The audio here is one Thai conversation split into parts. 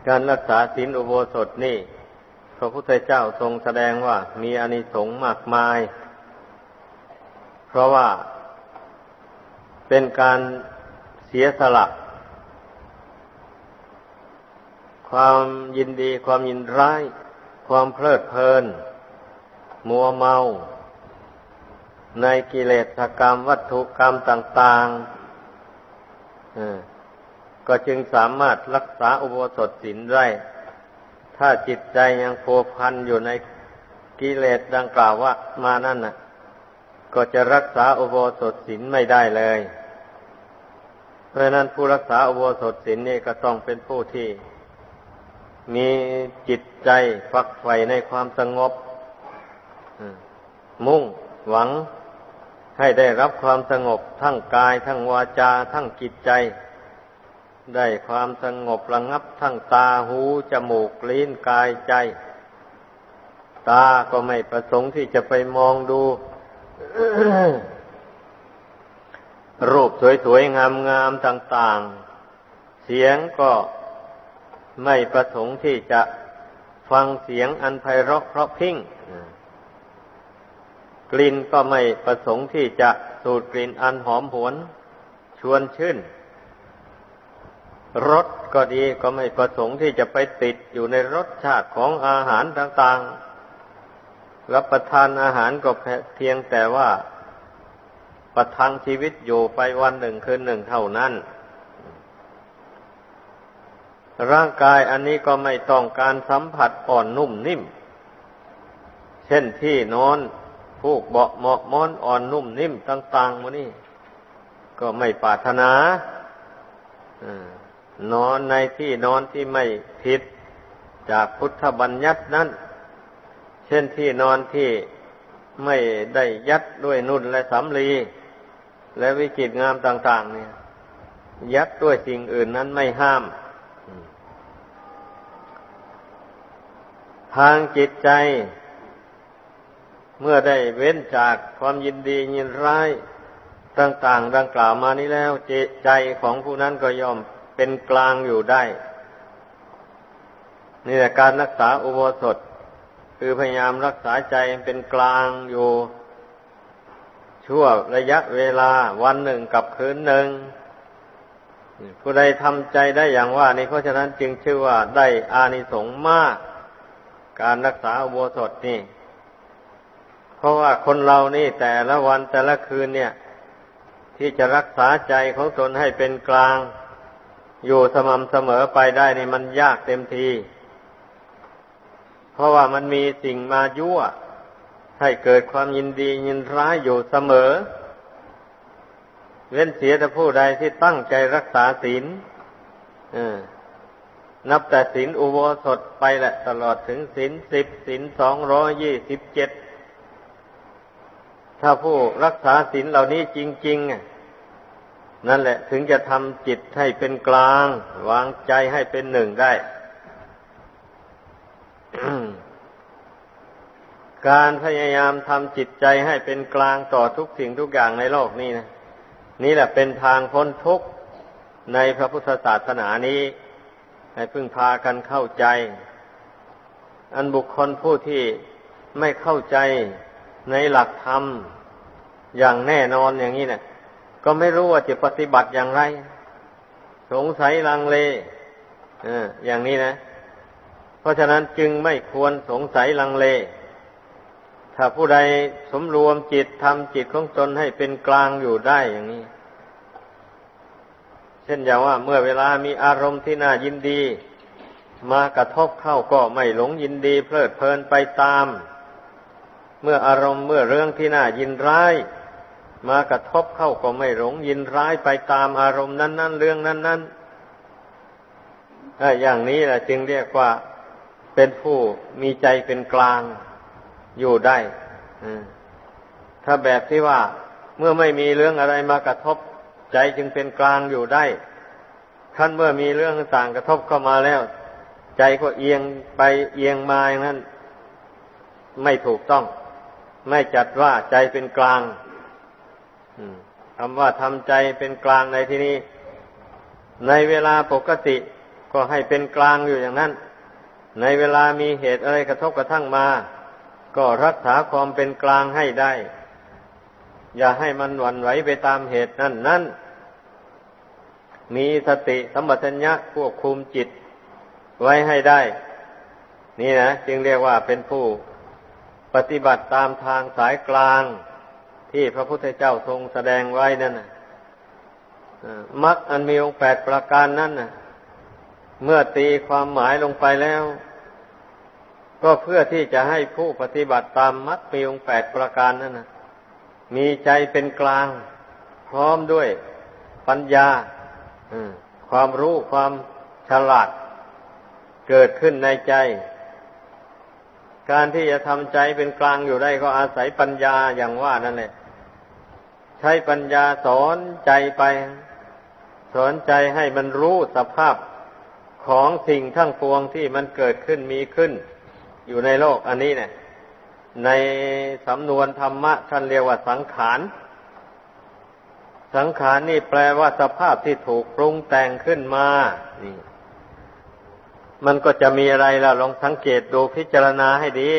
การรักษาศีลอุโบสถนี่พระพุทธเจ้าทรงแสดงว่ามีอานิสงส์มากมายเพราะว่าเป็นการเสียสละความยินดีความยินร้ายความเพลิดเพลินมัวเมาในกิเลสกรรมวัตถุกรรมต่างๆก็จึงสามารถรักษาอุโบสถศีลได้ถ้าจิตใจยังพัวพันอยู่ในกิเลสดังกล่าวว่ามานั่นน่ะก็จะรักษาอุโบสถศีลไม่ได้เลยเพราะฉะนั้นผู้รักษาอุโบสถศีลนี่ก็ต้องเป็นผู้ที่มีจิตใจฝักใฝ่ในความสงบมุ่งหวังให้ได้รับความสงบทั้งกายทั้งวาจาทั้งจิตใจได้ความสงบระงับทั้งตาหูจมูกลิ้นกายใจตาก็ไม่ประสงค์ที่จะไปมองดู รูปสวยๆงามๆต่างๆเสียงก็ไม่ประสงค์ที่จะฟังเสียงอันไพเราะเพราะพริ้งกลิ่นก็ไม่ประสงค์ที่จะสูดกลิ่นอันหอมหวนชวนชื่นรสก็ดีก็ไม่ประสงค์ที่จะไปติดอยู่ในรสชาติของอาหารต่างๆรับประทานอาหารก็เพียงแต่ว่าประทังชีวิตอยู่ไปวันหนึ่งคืนหนึ่งเท่านั้นร่างกายอันนี้ก็ไม่ต้องการสัมผัสอ่อนนุ่มนิ่มเช่นที่นอนฟูกเบาะเหมาะม้อนอ่อนนุ่มนิ่มต่างๆหมดนี่ก็ไม่ปรารถนานอนในที่นอนที่ไม่ผิดจากพุทธบัญญัตินั้นเช่นที่นอนที่ไม่ได้ยัดด้วยนุ่นและสำลีและวิจิตรงามต่างๆเนี่ยยัดด้วยสิ่งอื่นนั้นไม่ห้ามทางจิตใจเมื่อได้เว้นจากความยินดียินร้ายต่างๆดังกล่าวมานี้แล้วใจของผู้นั้นก็ย่อมเป็นกลางอยู่ได้นี่แหละการรักษาอุโบสถคือพยายามรักษาใจเป็นกลางอยู่ชั่วระยะเวลาวันหนึ่งกับคืนหนึ่งผู้ใดทำใจได้อย่างว่านี่เพราะฉะนั้นจึงชื่อว่าได้อานิสงส์มากการรักษาอุโบสถนี่เพราะว่าคนเรานี่แต่ละวันแต่ละคืนเนี่ยที่จะรักษาใจของตนให้เป็นกลางอยู่สม่ำเสมอไปได้นี่มันยากเต็มทีเพราะว่ามันมีสิ่งมายั่วให้เกิดความยินดียินร้ายอยู่เสมอเว้นเสียแต่ผู้ใดที่ตั้งใจรักษาศีลนับแต่ศีลอุโบสถไปแหละตลอดถึงศีล10ศีล227ถ้าผู้รักษาศีลเหล่านี้จริงๆนั่นแหละถึงจะทำจิตให้เป็นกลางวางใจให้เป็นหนึ่งได้ การพยายามทำจิตใจให้เป็นกลางต่อทุกสิ่งทุกอย่างในโลกนี้นะนี่แหละเป็นทางพ้นทุกข์ในพระพุทธศาสนานี้ให้พึ่งพากันเข้าใจอันบุคคลผู้ที่ไม่เข้าใจในหลักธรรมอย่างแน่นอนอย่างนี้เนี่ยก็ไม่รู้ว่าจะปฏิบัติอย่างไรสงสัยลังเลอย่างนี้นะเพราะฉะนั้นจึงไม่ควรสงสัยลังเลถ้าผู้ใดสำรวมจิตทำจิตของตนให้เป็นกลางอยู่ได้อย่างนี้เช่นอย่างว่าเมื่อเวลามีอารมณ์ที่น่ายินดีมากระทบเข้าก็ไม่หลงยินดีเพลิดเพลินไปตามเมื่ออารมณ์เมื่อเรื่องที่น่ายินร้ายมากระทบเข้าก็ไม่หลงยินร้ายไปตามอารมณ์นั้นๆเรื่องนั้นๆอย่างนี้แหละจึงเรียกว่าเป็นผู้มีใจเป็นกลางอยู่ได้ถ้าแบบที่ว่าเมื่อไม่มีเรื่องอะไรมากระทบใจจึงเป็นกลางอยู่ได้ขั้นเมื่อมีเรื่องต่างกระทบเข้ามาแล้วใจก็เอียงไปเอียงมาอย่างนั้นไม่ถูกต้องไม่จัดว่าใจเป็นกลางคำว่าทำใจเป็นกลางในที่นี้ในเวลาปกติก็ก็ให้เป็นกลางอยู่อย่างนั้นในเวลามีเหตุอะไรกระทบกระทั่งมาก็รักษาความเป็นกลางให้ได้อย่าให้มันหวั่นไหวไปตามเหตุนั้นมีสติสัมปชัญญะควบคุมจิตไว้ให้ได้นี่นะจึงเรียกว่าเป็นผู้ปฏิบัติตามทางสายกลางที่พระพุทธเจ้าทรงแสดงไว้นั่นนะมรรคอันมีองค์8ประการนั้นนะเมื่อตีความหมายลงไปแล้วก็เพื่อที่จะให้ผู้ปฏิบัติตามมรรคมีองค์8ประการนั้นนะมีใจเป็นกลางพร้อมด้วยปัญญาความรู้ความฉลาดเกิดขึ้นในใจการที่จะทำใจเป็นกลางอยู่ได้ก็อาศัยปัญญาอย่างว่านั่นแหละใช้ปัญญาสอนใจไปสอนใจให้มันรู้สภาพของสิ่งทั้งปวงที่มันเกิดขึ้นมีขึ้นอยู่ในโลกอันนี้เนี่ยในสำนวนธรรมะท่านเรียกว่าสังขารสังขารนี่แปลว่าสภาพที่ถูกปรุงแต่งขึ้นมานี่มันก็จะมีอะไรล่ะลองสังเกตดูพิจารณาให้ดี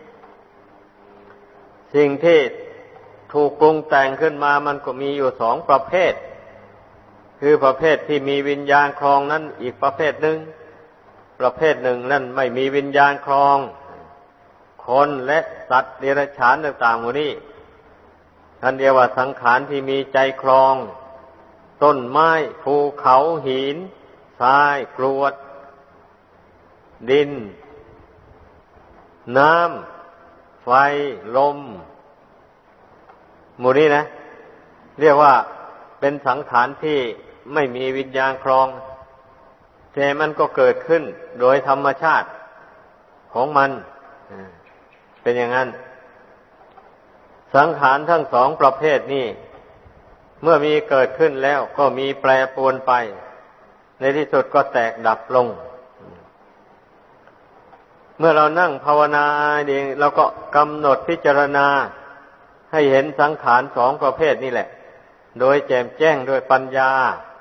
สิ่งที่ถูกปรุงแต่งขึ้นมามันก็มีอยู่2ประเภทคือประเภทที่มีวิญญาณครองนั้นอีกประเภทหนึ่งประเภทหนึ่งนั่นไม่มีวิญญาณครองคนและสัตว์เดรัจฉานต่างๆหมดนี้ท่านเรียกว่าสังขารที่มีใจครองต้นไม้ภูเขาหินทรายกรวดดินน้ำไฟลมหมู่นี้นะเรียกว่าเป็นสังขารที่ไม่มีวิญญาณครองแต่มันก็เกิดขึ้นโดยธรรมชาติของมันเป็นอย่างนั้นสังขารทั้ง2ประเภทนี้เมื่อมีเกิดขึ้นแล้วก็มีแปรปรวนไปในที่สุดก็แตกดับลงเมื่อเรานั่งภาวนาเองเราก็กำหนดพิจารณาให้เห็นสังขาร2ประเภทนี่แหละโดยแจ่มแจ้งด้วยปัญญา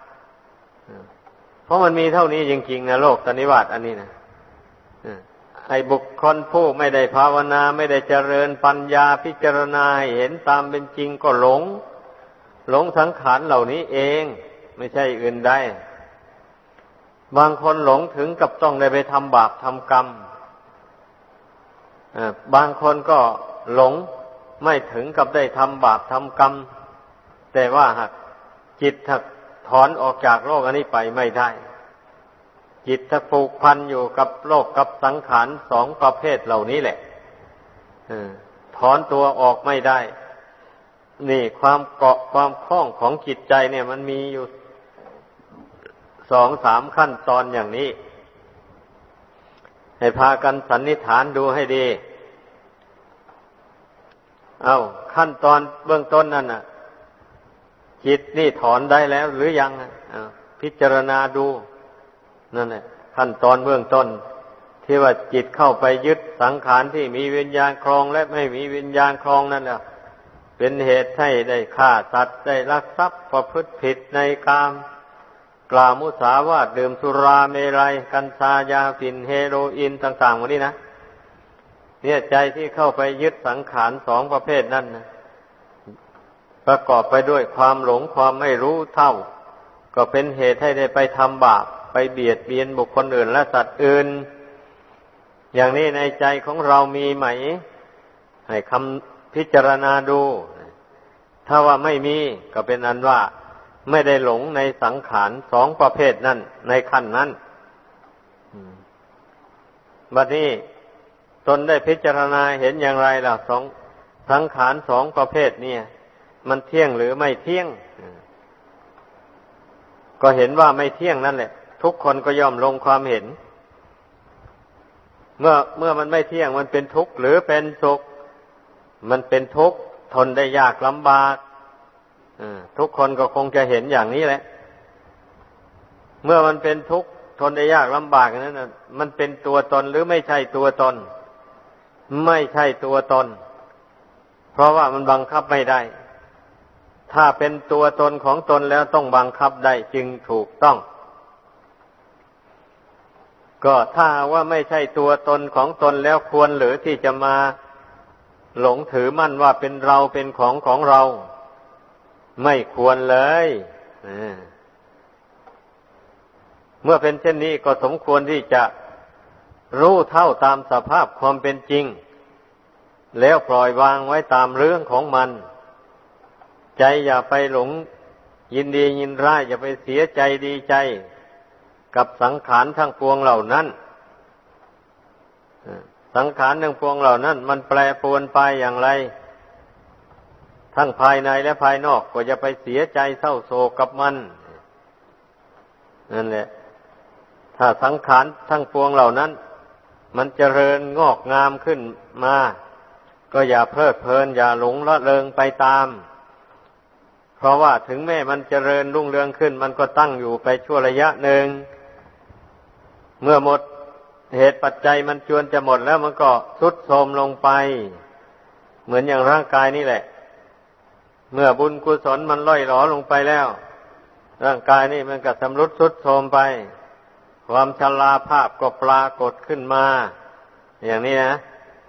เพราะมันมีเท่านี้จริงๆนะโลกสันนิวาตอันนี้นะไอ้บุคคลผู้ไม่ได้ภาวนาไม่ได้เจริญปัญญาพิจารณาให้เห็นตามเป็นจริงก็หลงสังขารเหล่านี้เองไม่ใช่อื่นใดบางคนหลงถึงกับต้องได้ไปทำบาปทำกรรมบางคนก็หลงไม่ถึงกับได้ทำบาปทำกรรมแต่ว่าหากจิตถ้าถอนออกจากโลกอันนี้ไปไม่ได้จิตถ้าผูกพันอยู่กับโลกกับสังขาร2ประเภทเหล่านี้แหละถอนตัวออกไม่ได้นี่ความเกาะความคล้องของจิตใจเนี่ยมันมีอยู่ 2-3 ขั้นตอนอย่างนี้ให้พากันสันนิษฐานดูให้ดีขั้นตอนเบื้องต้นนั่นน่ะจิตนี่ถอนได้แล้วหรือยังพิจารณาดูนั่นแหละขั้นตอนเบื้องต้นที่ว่าจิตเข้าไปยึดสังขารที่มีวิญญาณครองและไม่มีวิญญาณครองนั่นแหละเป็นเหตุให้ได้ฆ่าสัตว์ได้ลักทรัพย์ประพฤติผิดในกามกล่าวมุสาวาทดื่มสุราเมรัยกัญชายาฝิ่นเฮโรอีนต่างๆหมดนี้นะเนี่ยใจที่เข้าไปยึดสังขาร2ประเภทนั้นนะประกอบไปด้วยความหลงความไม่รู้เท่าก็เป็นเหตุให้ได้ไปทำบาปไปเบียดเบียนบุคคลอื่นและสัตว์อื่นอย่างนี้ในใจของเรามีไหมให้คำพิจารณาดูถ้าว่าไม่มีก็เป็นอันว่าไม่ได้หลงในสังขาร2ประเภทนั้นในขั้นนั้นบัดนี้ตนได้พิจารณาเห็นอย่างไรล่ะสังขาร2ประเภทเนี่ยมันเที่ยงหรือไม่เที่ยงก็เห็นว่าไม่เที่ยงนั่นแหละทุกคนก็ย่อมลงความเห็นเมื่อมันไม่เที่ยงมันเป็นทุกข์หรือเป็นสุขมันเป็นทุกข์ทนได้ยากลำบากทุกคนก็คงจะเห็นอย่างนี้แหละเมื่อมันเป็นทุกข์ทนได้ยากลำบากนั้นน่ะมันเป็นตัวตนหรือไม่ใช่ตัวตนไม่ใช่ตัวตนเพราะว่ามันบังคับไม่ได้ถ้าเป็นตัวตนของตนแล้วต้องบังคับได้จึงถูกต้องก็ถ้าว่าไม่ใช่ตัวตนของตนแล้วควรหรือที่จะมาหลงถือมั่นว่าเป็นเราเป็นของเราไม่ควรเลยเมื่อเป็นเช่นนี้ก็สมควรที่จะรู้เท่าตามสภาพความเป็นจริงแล้วปล่อยวางไว้ตามเรื่องของมันใจอย่าไปหลงยินดียินร้ายอย่าไปเสียใจดีใจกับสังขารทั้งปวงเหล่านั้นสังขารทั้งปวงเหล่านั้นมันแปรปรวนไปอย่างไรทั้งภายในและภายนอกก็อย่าไปเสียใจเศร้าโศกกับมันนั่นแหละถ้าสังขารทั้งปวงเหล่านั้นมันเจริญงอกงามขึ้นมาก็อย่าเพลิดเพลินอย่าหลงละเลงไปตามเพราะว่าถึงแม้มันเจริญรุ่งเรืองขึ้นมันก็ตั้งอยู่ไปชั่วระยะหนึ่งเมื่อหมดเหตุปัจจัยมันจวนจะหมดแล้วมันก็ทรุดโทรมลงไปเหมือนอย่างร่างกายนี่แหละเมื่อบุญกุศลมันล่อยหลอลงไปแล้วร่างกายนี่มันก็ชำรุดทรุดโทรมไปความชราภาพก็ปรากฏขึ้นมาอย่างนี้นะ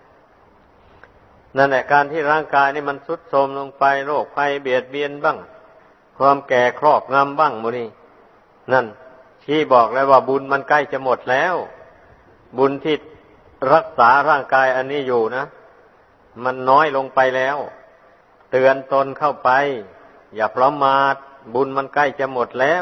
นั่นแหละการที่ร่างกายนี่มันทรุดโทรมลงไปโรคภัยเบียดเบียนบ้างความแก่ครอบงำบ้างหมดนี่นั่นที่บอกแล้วว่าบุญมันใกล้จะหมดแล้วบุญที่รักษาร่างกายอันนี้อยู่นะมันน้อยลงไปแล้วเตือนตนเข้าไปอย่าประมาทบุญมันใกล้จะหมดแล้ว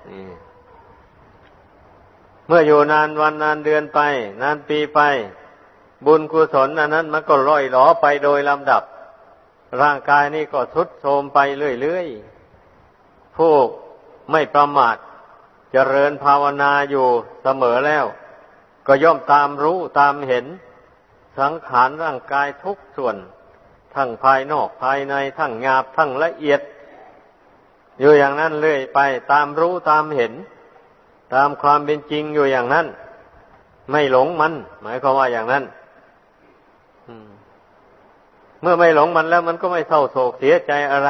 เมื่ออยู่นานวันนานเดือนไปนานปีไปบุญกุศลอันนั้นมันก็ร่อยหลอไปโดยลำดับร่างกายนี้ก็ทรุดโทรมไปเรื่อยๆผู้ไม่ประมาทเจริญภาวนาอยู่เสมอแล้วก็ย่อมตามรู้ตามเห็นสังขารร่างกายทุกส่วนทั้งภายนอกภายในทั้งหยาบทั้งละเอียดอยู่อย่างนั้นเรื่อยไปตามรู้ตามเห็นตามความเป็นจริงอยู่อย่างนั้นไม่หลงมันหมายความว่าอย่างนั้นเมื่อไม่หลงมันแล้วมันก็ไม่เศร้าโศกเสียใจอะไร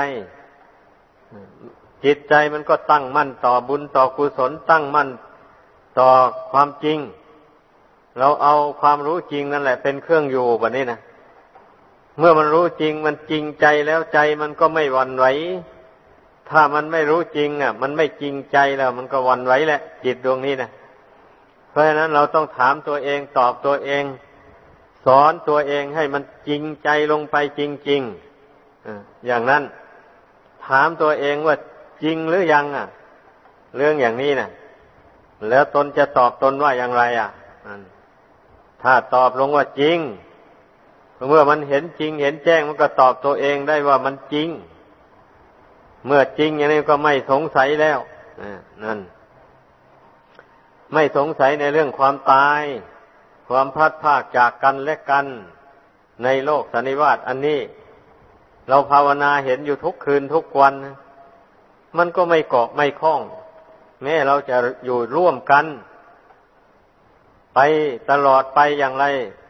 จิตใจมันก็ตั้งมั่นต่อบุญต่อกุศลตั้งมั่นต่อความจริงเราเอาความรู้จริงนั่นแหละเป็นเครื่องอยู่แบบนี้นะเมื่อมันรู้จริงมันจริงใจแล้วใจมันก็ไม่หวั่นไหวถ้ามันไม่รู้จริงมันไม่จริงใจแล้วมันก็หวั่นไหวแหละจิตดวงนี้นะเพราะฉะนั้นเราต้องถามตัวเองตอบตัวเองสอนตัวเองให้มันจริงใจลงไปจริงๆอย่างนั้นถามตัวเองว่าจริงหรือยังเรื่องอย่างนี้นะแล้วตนจะตอบตนว่าอย่างไรถ้าตอบลงว่าจริงเมื่อมันเห็นจริงเห็นแจ้งมันก็ตอบตัวเองได้ว่ามันจริงเมื่อจริงอย่างนี้ก็ไม่สงสัยแล้วนั่นไม่สงสัยในเรื่องความตายความพลัดพรากจากกันและกันในโลกสันนิวาตอันนี้เราภาวนาเห็นอยู่ทุกคืนทุกวันมันก็ไม่เกาะไม่คล้องแม้เราจะอยู่ร่วมกันไปตลอดไปอย่างไร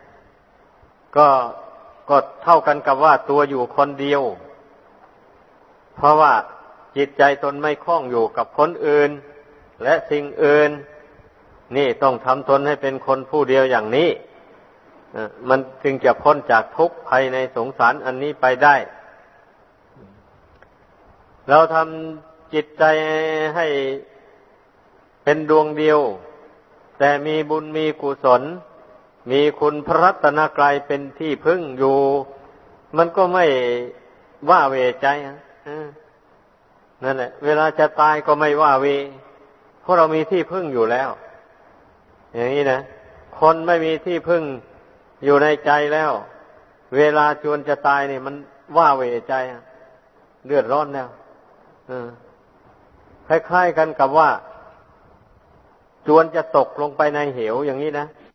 ก็เท่ากันกับว่าตัวอยู่คนเดียวเพราะว่าจิตใจตนไม่คล้องอยู่กับคนอื่นและสิ่งอื่นนี่ต้องทำตนให้เป็นคนผู้เดียวอย่างนี้มันจึงจะพ้นจากทุกข์ภัยในสงสารอันนี้ไปได้เราทำจิตใจให้เป็นดวงเดียวแต่มีบุญมีกุศลมีคุณพระรัตนกรัยเป็นที่พึ่งอยู่มันก็ไม่ว่าเวใจนั่นแหละเวลาจะตายก็ไม่ว่าเวเพราะเรามีที่พึ่งอยู่แล้วอย่างนี้นะคนไม่มีที่พึ่งอยู่ในใจแล้วเวลาจวนจะตายนี่มันว่าเวใจเดือดร้อนแล้วคล้ายๆกันกับว่าจวนจะตกลงไปในเหวอย่างนี้นะ